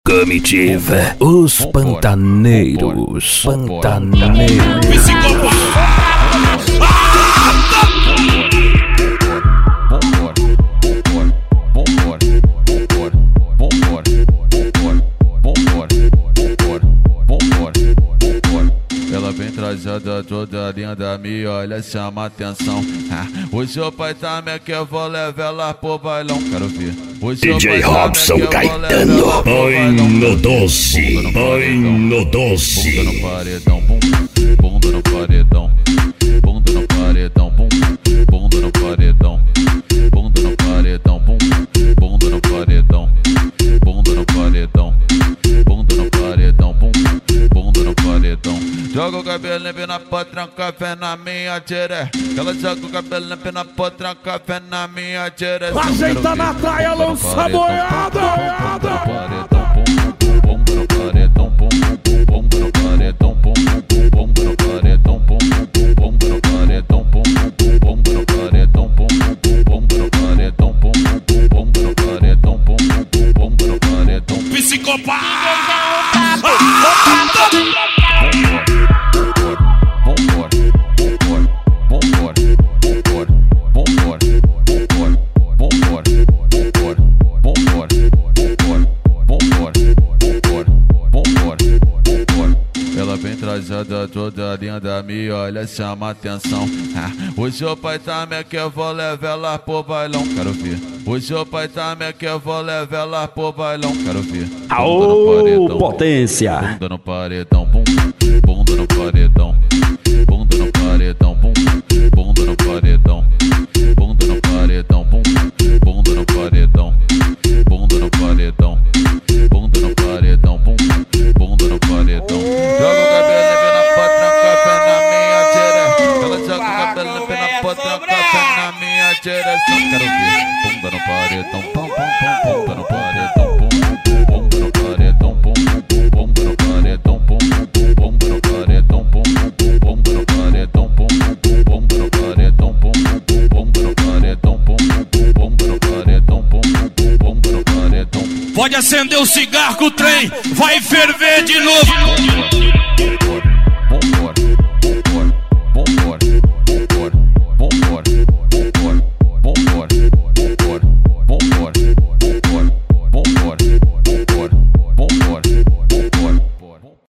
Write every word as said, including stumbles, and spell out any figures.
Comitiva, os pantaneiros, pantaneiros. Ela vem trajada toda linda, me olha, chama atenção. Ah, hoje o pai tá me que eu vou levar ela pro bailão, quero ver. Hoje D J Robson Caetano, põe no doce, põe no doce. Bunda no paredão, bum, bunda no paredão, bunda no paredão, bum, bunda no paredão, bunda no paredão, bum, bunda no paredão, bunda no paredão, bunda no paredão, bum, bunda no paredão. Joga o cabelo limpo na potranca, fé na minha tire. Ela joga o cabelo limpo na potranca, fé na minha tire. Ajeita na traia, lança a boiada. Bomba no paredão, bomba no paredão, bomba no paredão, bomba no paredão, bomba no paredão, bomba no paredão, bomba no paredão, bomba no paredão. Psicopata! Ela vem trajada toda linda, me olha, chama atenção. Ah, hoje o pai tá me que eu vou levar ela pro bailão, quero ver. Hoje o pai tá me que eu vou levar ela pro bailão, quero ver. Aô, potência! Bunda no paredão, bum, bunda no paredão, bunda no paredão, bum, bunda no paredão, bunda no paredão, bum, bunda no paredão, bunda no paredão, bunda no paredão, bum, bunda no paredão. Joga o cabelo limpo na potranca, fé na minha tire. Ela joga o cabelo limpo na potranca, fé na minha direção. Quero ver bunda no paredão, pum, pum, pum, bunda no paredão, pum, bunda no paredão, pum, bunda no paredão, pum, bunda no paredão, pum, bunda no paredão, pum, bunda no paredão, pum, bunda no paredão, pum, bunda no paredão, pum, bunda no paredão. Pode acender o cigarro, o trem vai ferver de novo.